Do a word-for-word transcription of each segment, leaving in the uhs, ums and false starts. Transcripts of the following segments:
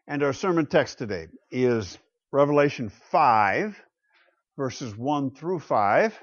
And our sermon text today is Revelation five, verses one through five.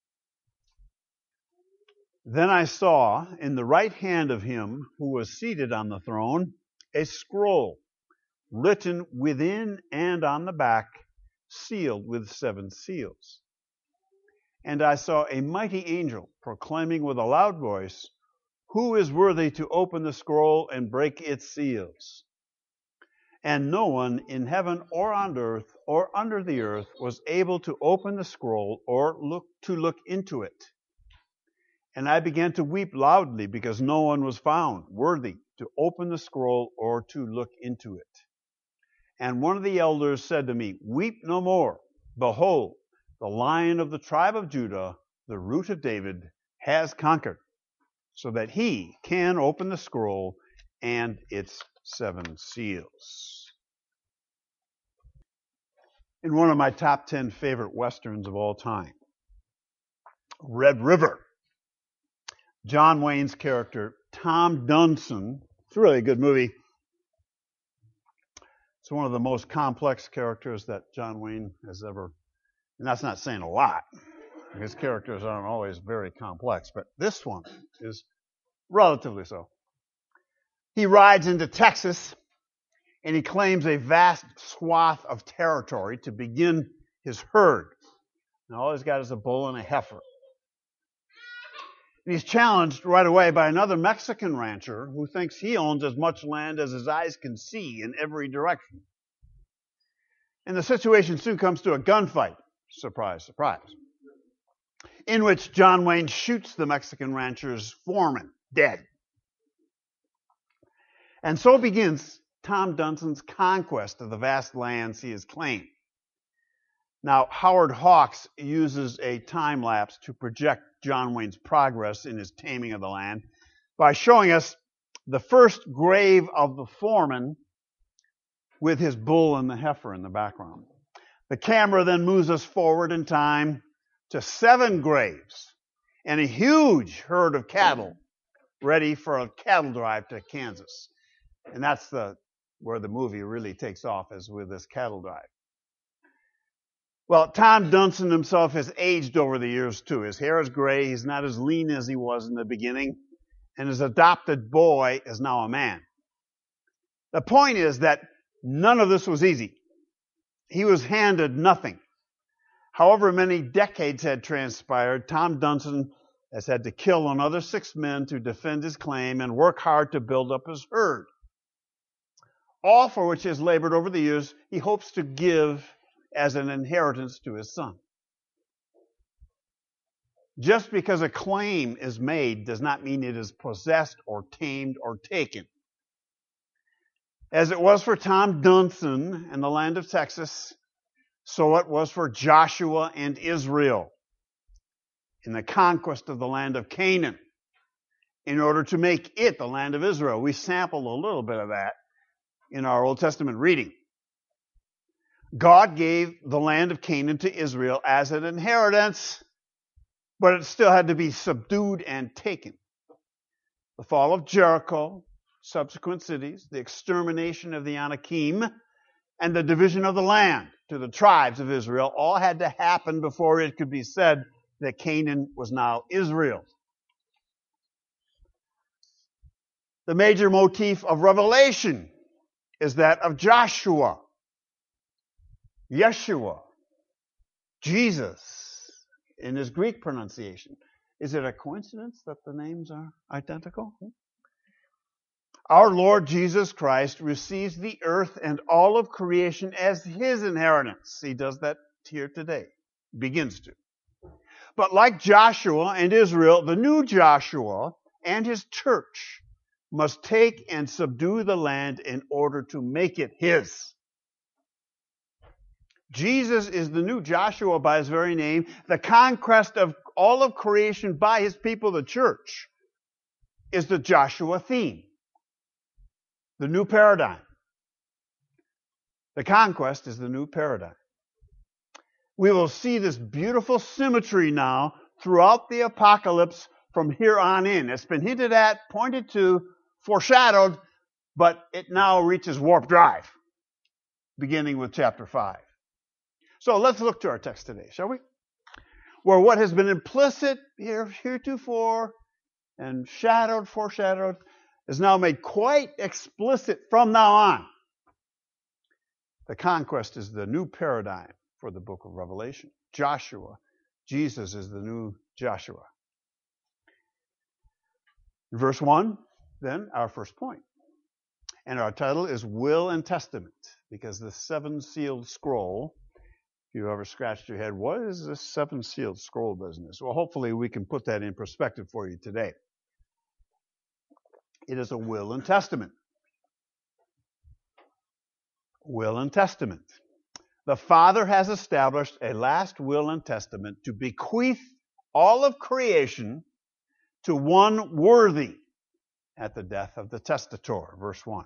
Then I saw in the right hand of him who was seated on the throne a scroll written within and on the back, sealed with seven seals. And I saw a mighty angel proclaiming with a loud voice, "Who is worthy to open the scroll and break its seals?" And no one in heaven or on earth or under the earth was able to open the scroll or look to look into it. And I began to weep loudly because no one was found worthy to open the scroll or to look into it. And one of the elders said to me, "Weep no more. Behold, the Lion of the tribe of Judah, the Root of David, has conquered, so that he can open the scroll and its seven seals." In one of my top ten favorite westerns of all time, Red River, John Wayne's character, Tom Dunson, it's a really good movie. It's one of the most complex characters that John Wayne has ever, and that's not saying a lot. His characters aren't always very complex, but this one is relatively so. He rides into Texas, and he claims a vast swath of territory to begin his herd. And all he's got is a bull and a heifer. And he's challenged right away by another Mexican rancher who thinks he owns as much land as his eyes can see in every direction. And the situation soon comes to a gunfight. Surprise, surprise. In which John Wayne shoots the Mexican rancher's foreman dead. And so begins Tom Dunson's conquest of the vast lands he has claimed. Now, Howard Hawks uses a time lapse to project John Wayne's progress in his taming of the land by showing us the first grave of the foreman with his bull and the heifer in the background. The camera then moves us forward in time to seven graves and a huge herd of cattle ready for a cattle drive to Kansas. And that's the where the movie really takes off, is with this cattle drive. Well, Tom Dunson himself has aged over the years too. His hair is gray, he's not as lean as he was in the beginning, and his adopted boy is now a man. The point is that none of this was easy. He was handed nothing. However many decades had transpired, Tom Dunson has had to kill another six men to defend his claim and work hard to build up his herd. All for which he has labored over the years, he hopes to give as an inheritance to his son. Just because a claim is made does not mean it is possessed or tamed or taken. As it was for Tom Dunson and the land of Texas, so it was for Joshua and Israel in the conquest of the land of Canaan in order to make it the land of Israel. We sampled a little bit of that in our Old Testament reading. God gave the land of Canaan to Israel as an inheritance, but it still had to be subdued and taken. The fall of Jericho, subsequent cities, the extermination of the Anakim, and the division of the land to the tribes of Israel all had to happen before it could be said that Canaan was now Israel. The major motif of Revelation is that of Joshua, Yeshua, Jesus, in his Greek pronunciation. Is it a coincidence that the names are identical? Our Lord Jesus Christ receives the earth and all of creation as his inheritance. He does that here today, begins to. But like Joshua and Israel, the new Joshua and his church must take and subdue the land in order to make it his. Jesus is the new Joshua by his very name, the conquest of all of creation by his people, the church, is the Joshua theme. The new paradigm. The conquest is the new paradigm. We will see this beautiful symmetry now throughout the apocalypse from here on in. It's been hinted at, pointed to, foreshadowed, but it now reaches warp drive. beginning with chapter five. So let's look to our text today, shall we? Where what has been implicit here heretofore and shadowed, foreshadowed, is now made quite explicit from now on. The conquest is the new paradigm for the book of Revelation. Joshua, Jesus is the new Joshua. Verse one, then, our first point. And our title is Will and Testament, because the seven-sealed scroll, if you've ever scratched your head, what is this seven-sealed scroll business? Well, hopefully we can put that in perspective for you today. It is a will and testament. Will and testament. The Father has established a last will and testament to bequeath all of creation to one worthy at the death of the testator, verse one.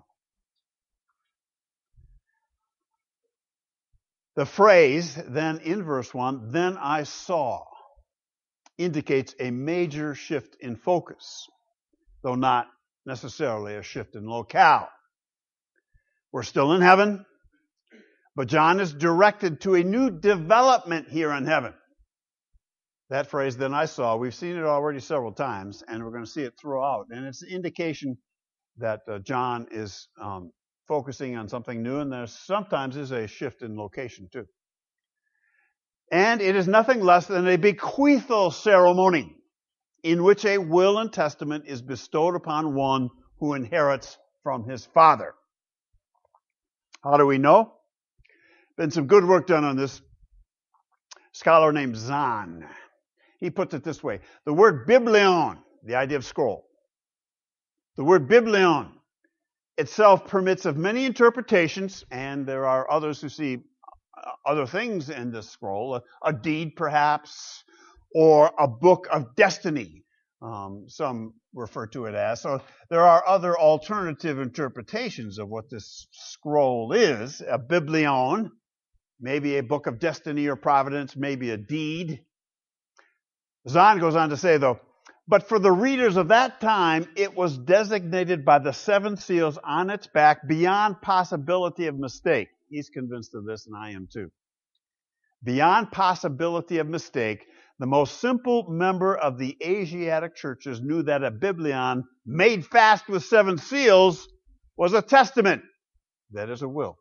The phrase then in verse one, then I saw, indicates a major shift in focus, though not necessarily a shift in locale. We're still in heaven, but John is directed to a new development here in heaven. That phrase, then I saw, we've seen it already several times, and we're going to see it throughout. And it's an indication that uh, John is um, focusing on something new, and there sometimes is a shift in location too. And it is nothing less than a bequeathal ceremony in which a will and testament is bestowed upon one who inherits from his father. How do we know? Been some good work done on this. Scholar named Zahn. He puts it this way. The word biblion, the idea of scroll, the word biblion itself permits of many interpretations, and there are others who see other things in this scroll, a, a deed perhaps, or a book of destiny. Um, some refer to it as. So there are other alternative interpretations of what this scroll is. A biblion, maybe a book of destiny or providence, maybe a deed. Zahn goes on to say, though, but for the readers of that time, it was designated by the seven seals on its back beyond possibility of mistake. He's convinced of this, and I am too. Beyond possibility of mistake, the most simple member of the Asiatic churches knew that a biblion made fast with seven seals was a testament. That is a will.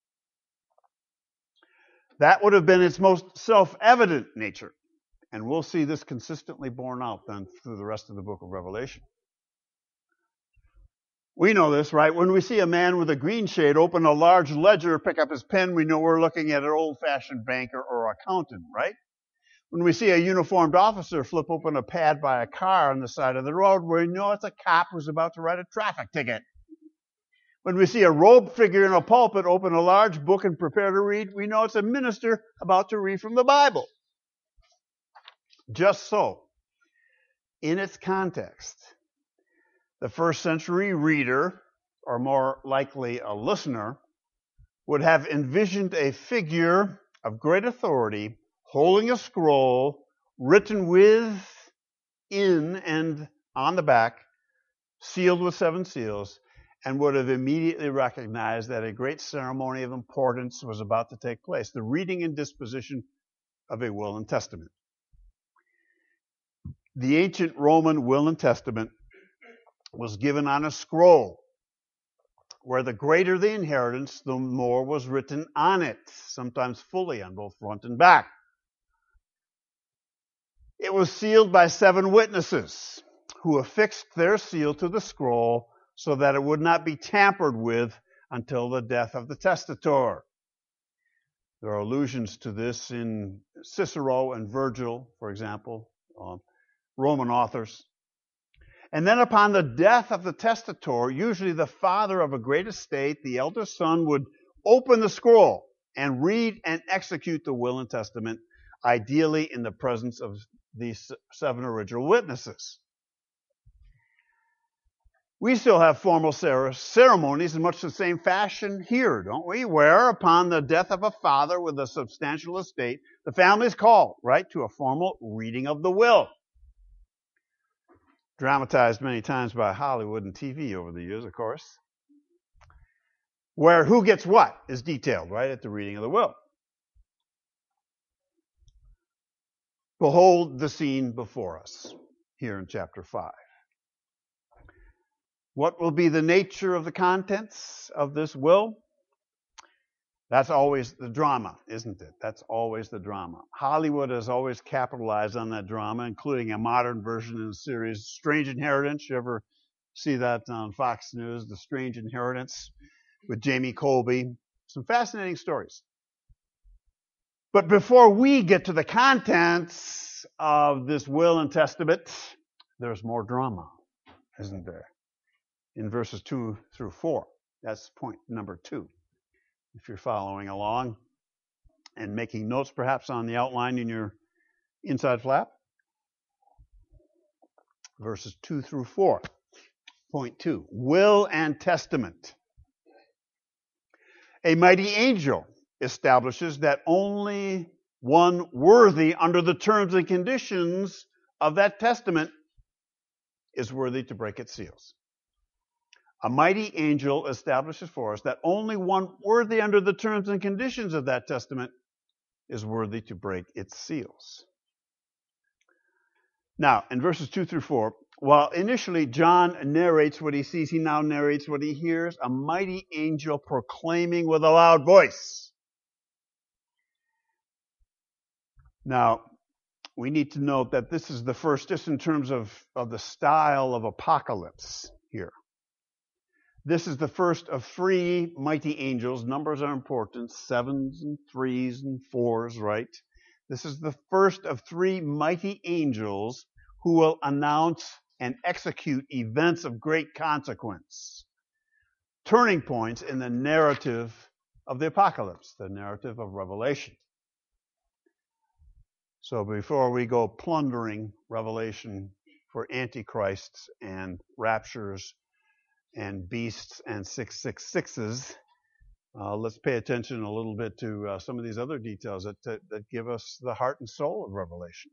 That would have been its most self-evident nature. And we'll see this consistently borne out then through the rest of the book of Revelation. We know this, right? When we see a man with a green shade open a large ledger, pick up his pen, we know we're looking at an old-fashioned banker or accountant, right? When we see a uniformed officer flip open a pad by a car on the side of the road, we know it's a cop who's about to write a traffic ticket. When we see a robed figure in a pulpit open a large book and prepare to read, we know it's a minister about to read from the Bible. Just so, in its context, the first century reader, or more likely a listener, would have envisioned a figure of great authority holding a scroll written with, in, and on the back, sealed with seven seals, and would have immediately recognized that a great ceremony of importance was about to take place, the reading and disposition of a will and testament. The ancient Roman will and testament was given on a scroll, where the greater the inheritance, the more was written on it, sometimes fully on both front and back. It was sealed by seven witnesses who affixed their seal to the scroll so that it would not be tampered with until the death of the testator. There are allusions to this in Cicero and Virgil, for example, um, Roman authors. And then upon the death of the testator, usually the father of a great estate, the eldest son, would open the scroll and read and execute the will and testament, ideally in the presence of these seven original witnesses. We still have formal ceremonies in much the same fashion here, don't we? Where upon the death of a father with a substantial estate, the family is called, right, to a formal reading of the will. Dramatized many times by Hollywood and T V over the years, of course. where who gets what is detailed, right, at the reading of the will. Behold the scene before us here in chapter five. What will be the nature of the contents of this will? That's always the drama, isn't it? That's always the drama. Hollywood has always capitalized on that drama, including a modern version of the series Strange Inheritance. You ever see that on Fox News, The Strange Inheritance with Jamie Colby? Some fascinating stories. But before we get to the contents of this will and testament, there's more drama, isn't there? In verses two through four. That's point number two. If you're following along and making notes perhaps on the outline in your inside flap. Verses two through four. Point two. Will and testament. A mighty angel establishes that only one worthy under the terms and conditions of that testament is worthy to break its seals. A mighty angel establishes for us that only one worthy under the terms and conditions of that testament is worthy to break its seals. Now, in verses two through four, while initially John narrates what he sees, he now narrates what he hears, a mighty angel proclaiming with a loud voice. Now, we need to note that this is the first, just in terms of, of the style of apocalypse here. This is the first of three mighty angels. Numbers are important. Sevens and threes and fours, right? This is the first of three mighty angels who will announce and execute events of great consequence. Turning points in the narrative of the apocalypse, the narrative of Revelation. So before we go plundering Revelation for antichrists and raptures and beasts and six six sixes, uh, let's pay attention a little bit to uh, some of these other details that, that, that give us the heart and soul of Revelation.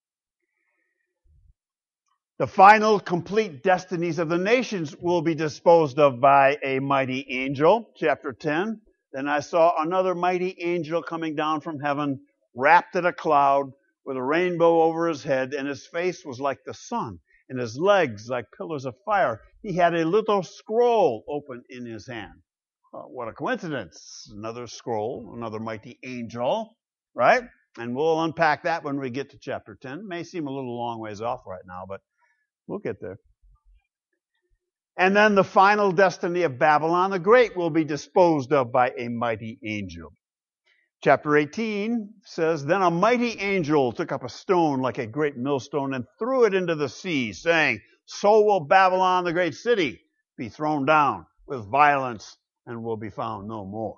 The final complete destinies of the nations will be disposed of by a mighty angel. Chapter ten, then I saw another mighty angel coming down from heaven, wrapped in a cloud, with a rainbow over his head, and his face was like the sun, and his legs like pillars of fire. He had a little scroll open in his hand. Oh, what a coincidence. Another scroll, another mighty angel, right? And we'll unpack that when we get to chapter ten. It may seem a little long ways off right now, but we'll get there. And then the final destiny of Babylon the Great will be disposed of by a mighty angel. Chapter eighteen says, Then a mighty angel took up a stone like a great millstone and threw it into the sea, saying, So will Babylon the great city be thrown down with violence and will be found no more.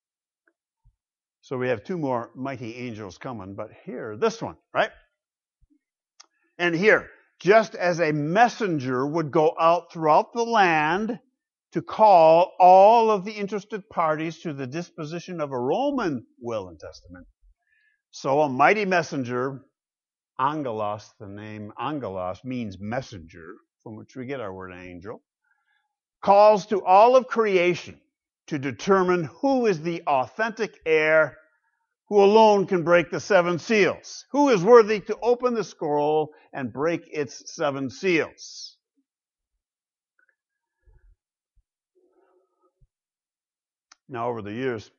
So we have two more mighty angels coming, but here, this one, right? And here, just as a messenger would go out throughout the land to call all of the interested parties to the disposition of a Roman will and testament, so a mighty messenger, angelos, the name angelos means messenger, from which we get our word angel, calls to all of creation to determine who is the authentic heir, who alone can break the seven seals, who is worthy to open the scroll and break its seven seals. Now, over the years,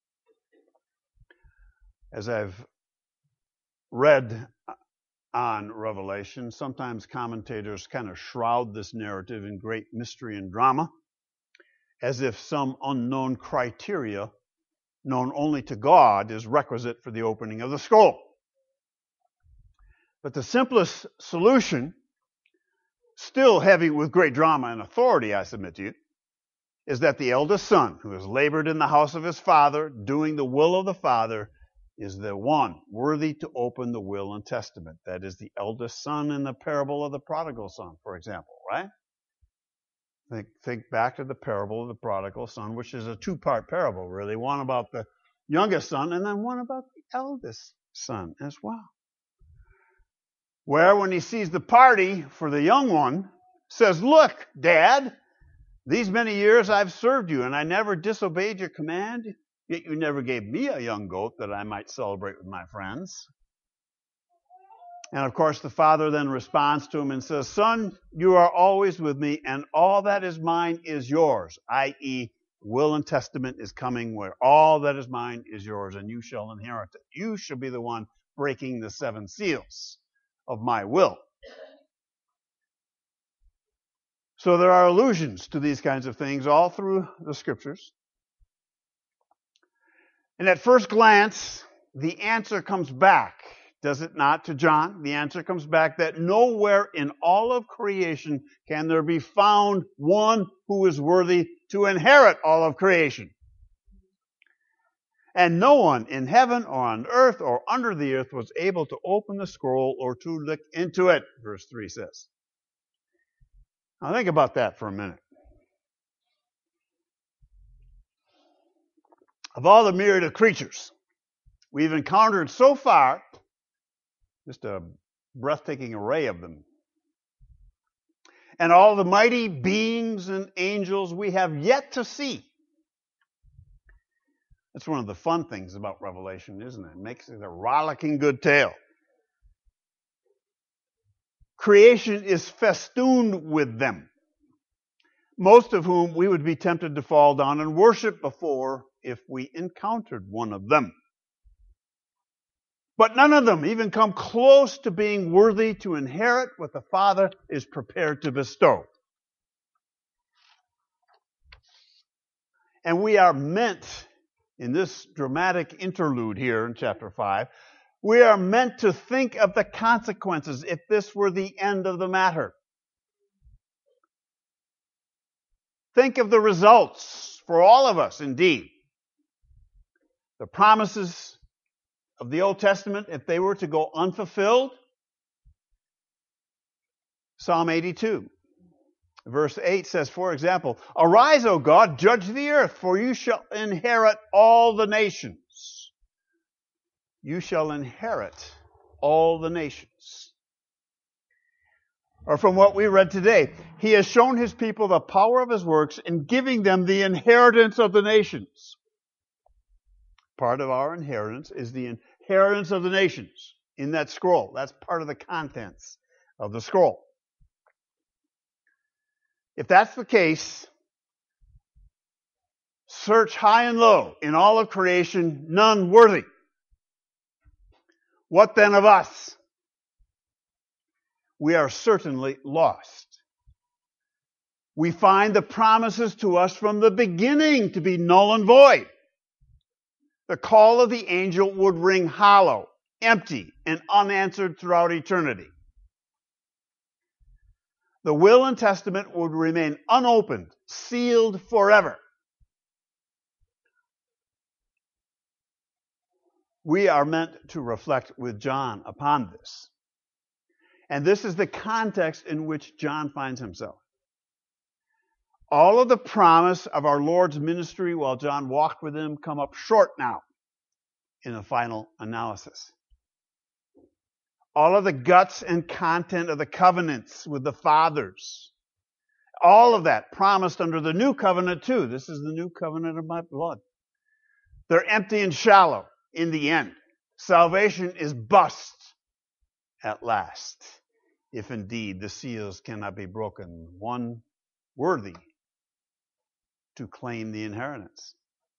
as I've read on Revelation, sometimes commentators kind of shroud this narrative in great mystery and drama, as if some unknown criteria known only to God is requisite for the opening of the scroll. But the simplest solution, still heavy with great drama and authority, I submit to you, is that the eldest son, who has labored in the house of his father, doing the will of the Father, is the one worthy to open the will and testament. That is the eldest son in the parable of the prodigal son, for example, right? Think, think back to the parable of the prodigal son, which is a two-part parable, really. One about the youngest son, and then one about the eldest son as well. Where, when he sees the party for the young one, says, Look, Dad, These many years I've served you, and I never disobeyed your command, yet you never gave me a young goat that I might celebrate with my friends. And of course, the father then responds to him and says, Son, you are always with me, and all that is mine is yours, that is, will and testament is coming where all that is mine is yours, and you shall inherit it. You shall be the one breaking the seven seals of my will. So there are allusions to these kinds of things all through the scriptures. And at first glance, the answer comes back, does it not, to John? The answer comes back that nowhere in all of creation can there be found one who is worthy to inherit all of creation. And no one in heaven or on earth or under the earth was able to open the scroll or to look into it, verse three says. Now think about that for a minute. Of all the myriad of creatures we've encountered so far, just a breathtaking array of them, and all the mighty beings and angels we have yet to see. That's one of the fun things about Revelation, isn't it? It makes it a rollicking good tale. Creation is festooned with them, most of whom we would be tempted to fall down and worship before if we encountered one of them. But none of them even come close to being worthy to inherit what the Father is prepared to bestow. And we are meant, in this dramatic interlude here in chapter five, we are meant to think of the consequences if this were the end of the matter. Think of the results for all of us, indeed. The promises of the Old Testament, if they were to go unfulfilled. Psalm eighty-two, verse eight says, for example, Arise, O God, judge the earth, for you shall inherit all the nations. You shall inherit all the nations. Or from what we read today, He has shown His people the power of His works in giving them the inheritance of the nations. Part of our inheritance is the inheritance of the nations in that scroll. That's part of the contents of the scroll. If that's the case, search high and low in all of creation, none worthy. What then of us? We are certainly lost. We find the promises to us from the beginning to be null and void. The call of the angel would ring hollow, empty, and unanswered throughout eternity. The will and testament would remain unopened, sealed forever. We are meant to reflect with John upon this. And this is the context in which John finds himself. All of the promise of our Lord's ministry while John walked with him come up short now in the final analysis. All of the guts and content of the covenants with the fathers, all of that promised under the new covenant too. This is the new covenant of my blood. They're empty and shallow in the end. Salvation is bust at last, if indeed the seals cannot be broken. One worthy to claim the inheritance.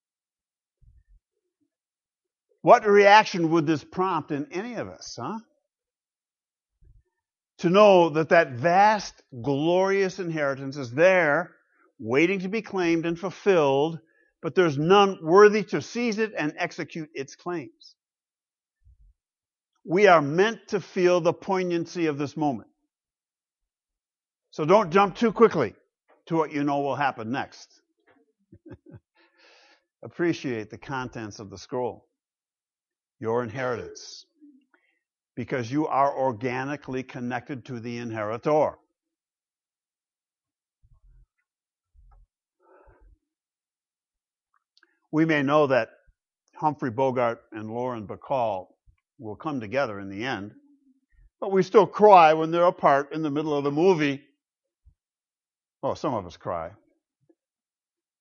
What reaction would this prompt in any of us, huh? To know that that vast, glorious inheritance is there, waiting to be claimed and fulfilled, but there's none worthy to seize it and execute its claims. We are meant to feel the poignancy of this moment. So don't jump too quickly to what you know will happen next. Appreciate the contents of the scroll, your inheritance, because you are organically connected to the inheritor. We may know that Humphrey Bogart and Lauren Bacall will come together in the end, but we still cry when they're apart in the middle of the movie. Oh, some of us cry.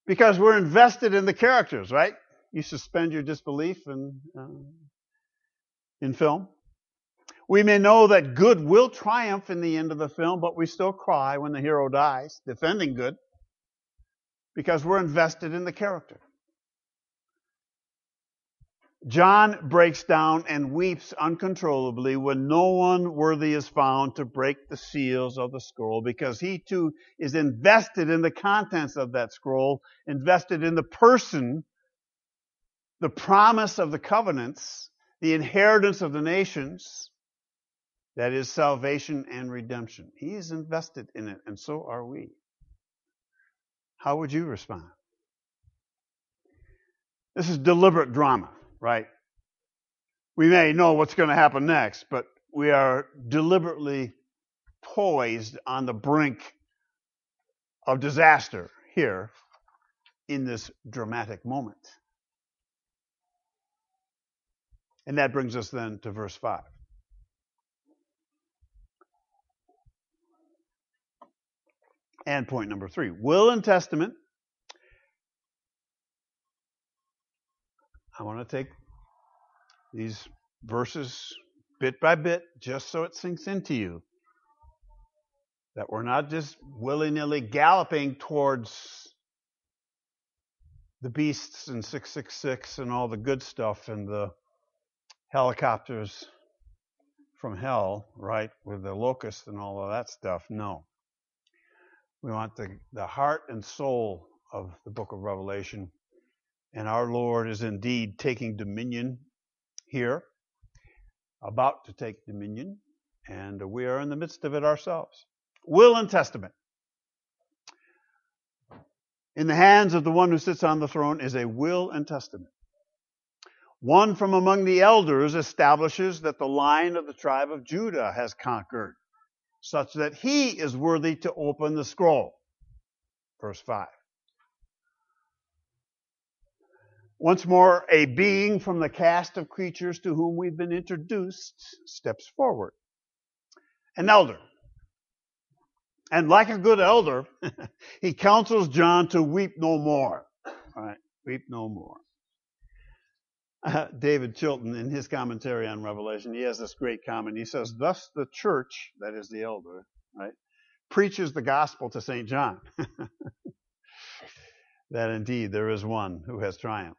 Because we're invested in the characters, right? You suspend your disbelief in, uh, in film. We may know that good will triumph in the end of the film, but we still cry when the hero dies, defending good, because we're invested in the character. John breaks down and weeps uncontrollably when no one worthy is found to break the seals of the scroll, because he too is invested in the contents of that scroll, invested in the person, the promise of the covenants, the inheritance of the nations, that is salvation and redemption. He is invested in it, and so are we. How would you respond? This is deliberate drama, right? We may know what's going to happen next, but we are deliberately poised on the brink of disaster here in this dramatic moment. And that brings us then to verse five. And point number three, will and testament. I want to take these verses bit by bit just so it sinks into you that we're not just willy-nilly galloping towards the beasts and six six six and all the good stuff and the helicopters from hell, right, with the locusts and all of that stuff. No. We want the, the heart and soul of the book of Revelation. And our Lord is indeed taking dominion here, about to take dominion, and we are in the midst of it ourselves. Will and testament. In the hands of the one who sits on the throne is a will and testament. One from among the elders establishes that the line of the tribe of Judah has conquered, such that he is worthy to open the scroll. Verse five. Once more, a being from the cast of creatures to whom we've been introduced steps forward. An elder. And like a good elder, he counsels John to weep no more. All right, weep no more. Uh, David Chilton, in his commentary on Revelation, he has this great comment. He says, thus the church, that is the elder, right, preaches the gospel to Saint John. That indeed there is one who has triumphed.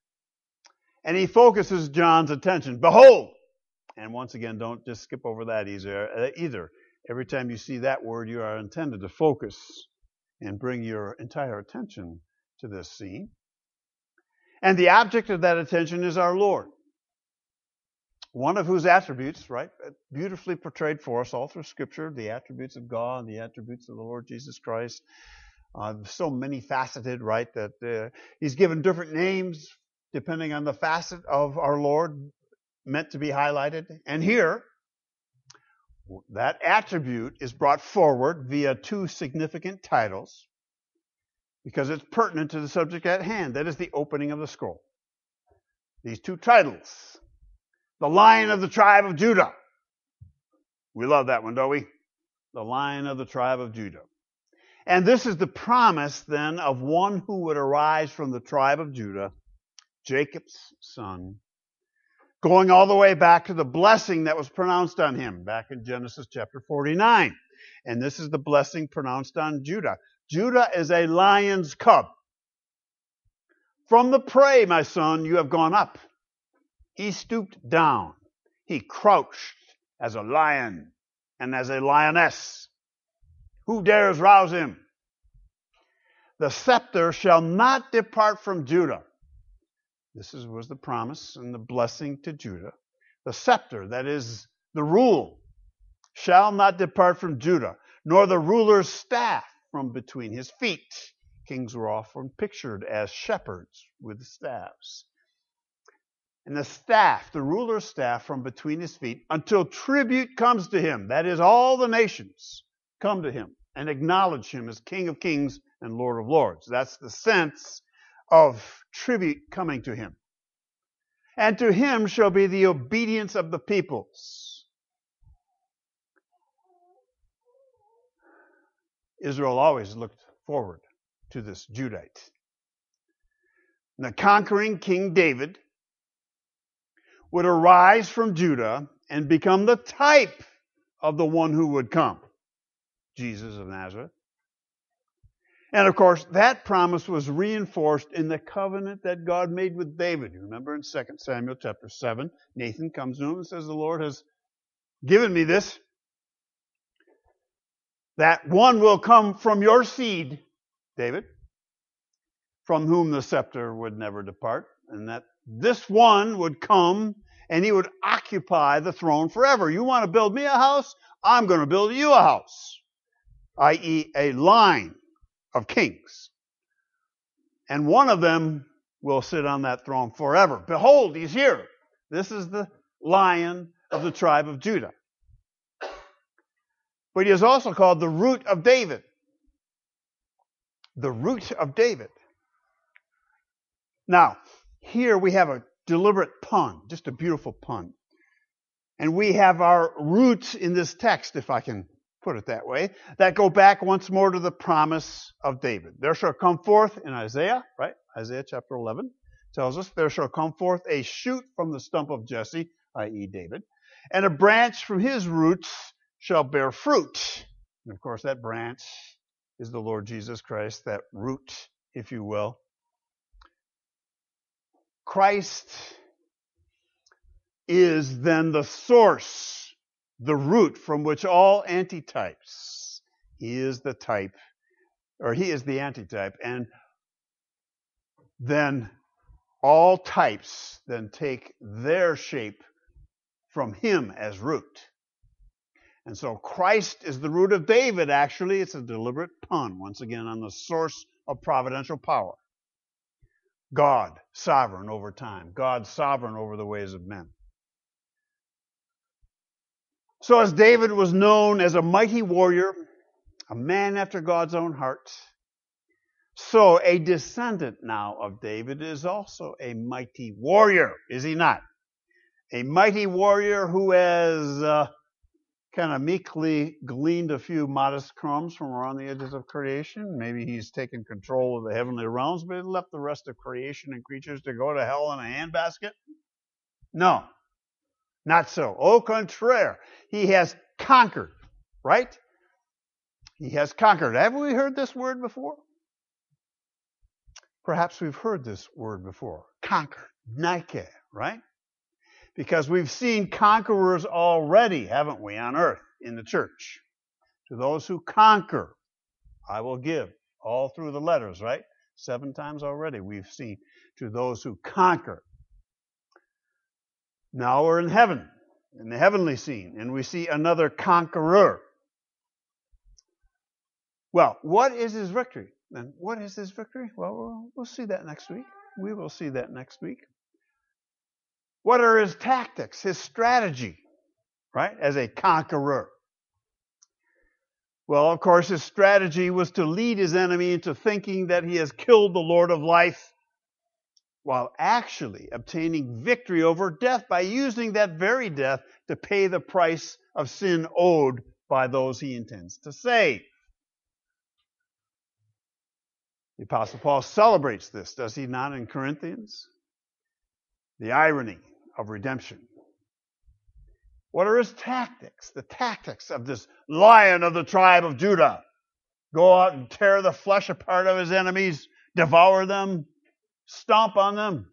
And he focuses John's attention. Behold! And once again, don't just skip over that either. either. Every time you see that word, you are intended to focus and bring your entire attention to this scene. And the object of that attention is our Lord. One of whose attributes, right, beautifully portrayed for us all through Scripture, the attributes of God, the attributes of the Lord Jesus Christ. Uh, so many faceted, right, that uh, he's given different names depending on the facet of our Lord meant to be highlighted. And here, that attribute is brought forward via two significant titles because it's pertinent to the subject at hand. That is the opening of the scroll. These two titles. The Lion of the tribe of Judah. We love that one, don't we? The Lion of the tribe of Judah. And this is the promise then of one who would arise from the tribe of Judah, Jacob's son, going all the way back to the blessing that was pronounced on him back in Genesis chapter forty-nine. And this is the blessing pronounced on Judah. Judah is a lion's cub. From the prey, my son, you have gone up. He stooped down. He crouched as a lion and as a lioness. Who dares rouse him? The scepter shall not depart from Judah. This is, was the promise and the blessing to Judah. The scepter, that is the rule, shall not depart from Judah, nor the ruler's staff from between his feet. Kings were often pictured as shepherds with staffs. And the staff, the ruler's staff from between his feet, until tribute comes to him. That is, all the nations come to him and acknowledge him as King of Kings and Lord of Lords. That's the sense of tribute coming to him. And to him shall be the obedience of the peoples. Israel always looked forward to this Judite. the conquering King David, would arise from Judah and become the type of the one who would come, Jesus of Nazareth. And of course, that promise was reinforced in the covenant that God made with David. You remember in Second Samuel chapter seven, Nathan comes to him and says, the Lord has given me this, that one will come from your seed, David, from whom the scepter would never depart, and that this one would come and he would occupy the throne forever. You want to build me a house? I'm going to build you a house, that is a line of kings. And one of them will sit on that throne forever. Behold, he's here. This is the Lion of the tribe of Judah. But he is also called the Root of David. The Root of David. Now, here we have a deliberate pun, just a beautiful pun. And we have our roots in this text, if I can put it that way, that go back once more to the promise of David. There shall come forth in Isaiah, right? Isaiah chapter eleven tells us, there shall come forth a shoot from the stump of Jesse, that is. David, and a branch from his roots shall bear fruit. And of course, that branch is the Lord Jesus Christ, that root, if you will. Christ is then the source, the root from which all antitypes, he is the type, or he is the antitype, and then all types then take their shape from him as root. And so Christ is the root of David, actually. It's a deliberate pun, once again, on the source of providential power. God, sovereign over time. God, sovereign over the ways of men. So as David was known as a mighty warrior, a man after God's own heart, so a descendant now of David is also a mighty warrior, is he not? A mighty warrior who has uh, kind of meekly gleaned a few modest crumbs from around the edges of creation. Maybe he's taken control of the heavenly realms, but he left the rest of creation and creatures to go to hell in a handbasket? No. Not so. Au contraire. He has conquered, right? He has conquered. Have we heard this word before? Perhaps we've heard this word before. Conquered. Nike, right? Because we've seen conquerors already, haven't we, on earth, in the church. To those who conquer, I will give. All through the letters, right? Seven times already we've seen to those who conquer. Now we're in heaven, in the heavenly scene, and we see another conqueror. Well, what is his victory? And what is his victory? Well, well, we'll see that next week. We will see that next week. What are his tactics, his strategy, right, as a conqueror? Well, of course, his strategy was to lead his enemy into thinking that he has killed the Lord of life, while actually obtaining victory over death by using that very death to pay the price of sin owed by those he intends to save. The Apostle Paul celebrates this, does he not, in Corinthians? The irony of redemption. What are his tactics? The tactics of this Lion of the tribe of Judah. Go out and tear the flesh apart of his enemies, devour them, stomp on them.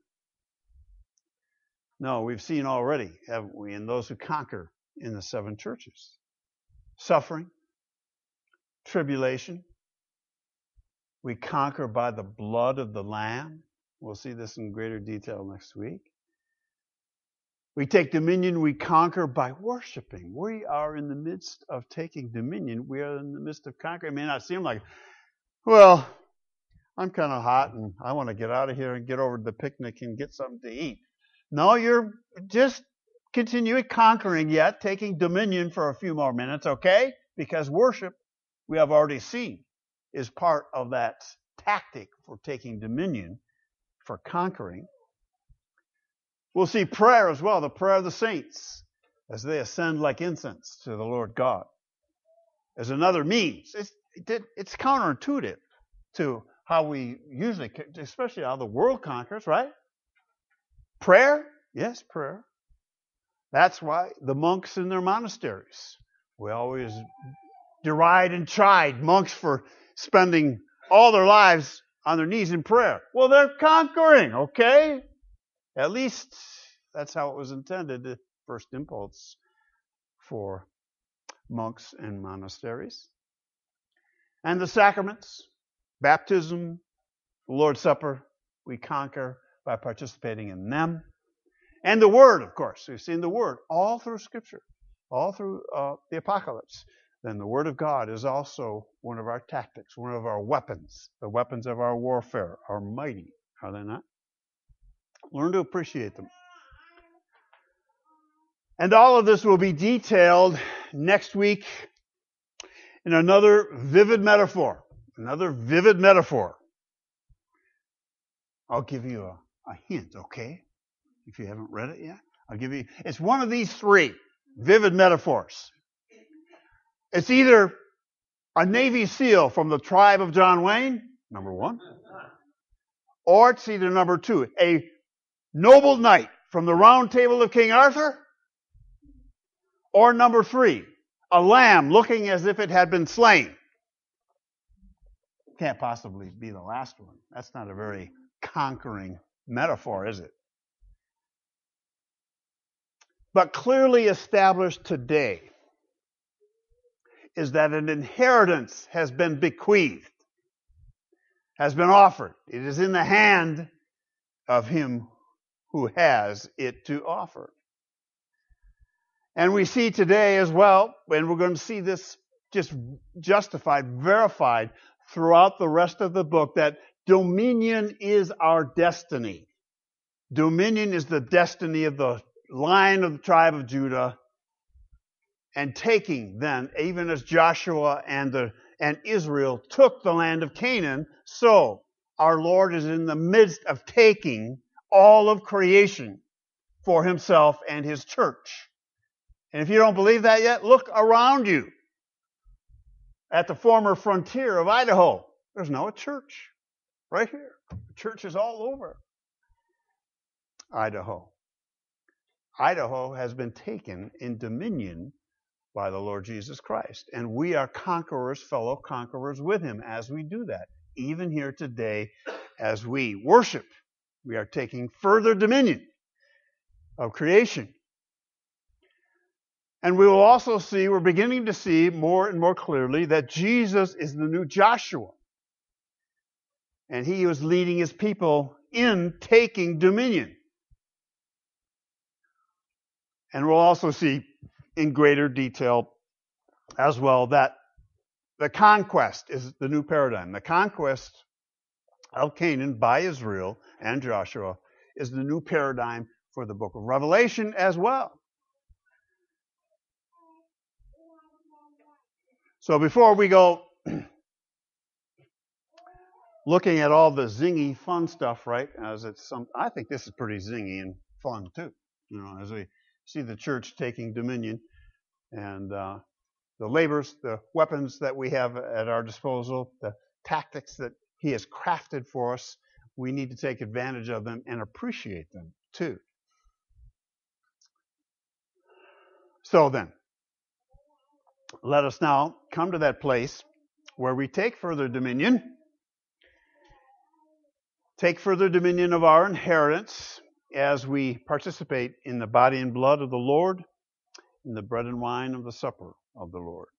No, we've seen already, haven't we, in those who conquer in the seven churches. Suffering, tribulation. We conquer by the blood of the Lamb. We'll see this in greater detail next week. We take dominion, we conquer by worshiping. We are in the midst of taking dominion. We are in the midst of conquering. It may not seem like, well, I'm kind of hot and I want to get out of here and get over to the picnic and get something to eat. No, you're just continuing conquering yet, taking dominion for a few more minutes, okay? Because worship, we have already seen, is part of that tactic for taking dominion, for conquering. We'll see prayer as well, the prayer of the saints, as they ascend like incense to the Lord God, as another means. It's, it's counterintuitive to how we usually, especially how the world conquers, right? Prayer? Yes, prayer. That's why the monks in their monasteries, we always deride and chide monks for spending all their lives on their knees in prayer. Well, they're conquering, okay? At least that's how it was intended, the first impulse for monks and monasteries. And the sacraments, baptism, the Lord's Supper, we conquer by participating in them. And the Word, of course. We've seen the Word all through Scripture, all through uh, the Apocalypse. Then the Word of God is also one of our tactics, one of our weapons. The weapons of our warfare are mighty, are they not? Learn to appreciate them. And all of this will be detailed next week in another vivid metaphor. Another vivid metaphor. I'll give you a, a hint, okay? If you haven't read it yet, I'll give you. It's one of these three vivid metaphors. It's either a Navy SEAL from the tribe of John Wayne, number one, or it's either number two, a noble knight from the Round Table of King Arthur, or number three, a lamb looking as if it had been slain. Can't possibly be the last one. That's not a very conquering metaphor, is it? But clearly established today is that an inheritance has been bequeathed, has been offered. It is in the hand of him who has it to offer. And we see today as well, and we're going to see this just justified, verified throughout the rest of the book, that dominion is our destiny. Dominion is the destiny of the line of the tribe of Judah. And taking then, even as Joshua and, the, and Israel took the land of Canaan, so our Lord is in the midst of taking all of creation for himself and his church. And if you don't believe that yet, look around you at the former frontier of Idaho. There's now a church right here. Churches all over Idaho. Idaho has been taken in dominion by the Lord Jesus Christ. And we are conquerors, fellow conquerors with him as we do that. Even here today, as we worship, we are taking further dominion of creation. And we will also see, we're beginning to see more and more clearly that Jesus is the new Joshua. And he was leading his people in taking dominion. And we'll also see in greater detail as well that the conquest is the new paradigm. The conquest of Canaan by Israel and Joshua is the new paradigm for the book of Revelation as well. So before we go looking at all the zingy fun stuff, right? As it's some, I think this is pretty zingy and fun too. You know, as we see the church taking dominion and uh, the labors, the weapons that we have at our disposal, the tactics that he has crafted for us, we need to take advantage of them and appreciate them too. So then, let us now come to that place where we take further dominion, take further dominion of our inheritance as we participate in the body and blood of the Lord, in the bread and wine of the supper of the Lord.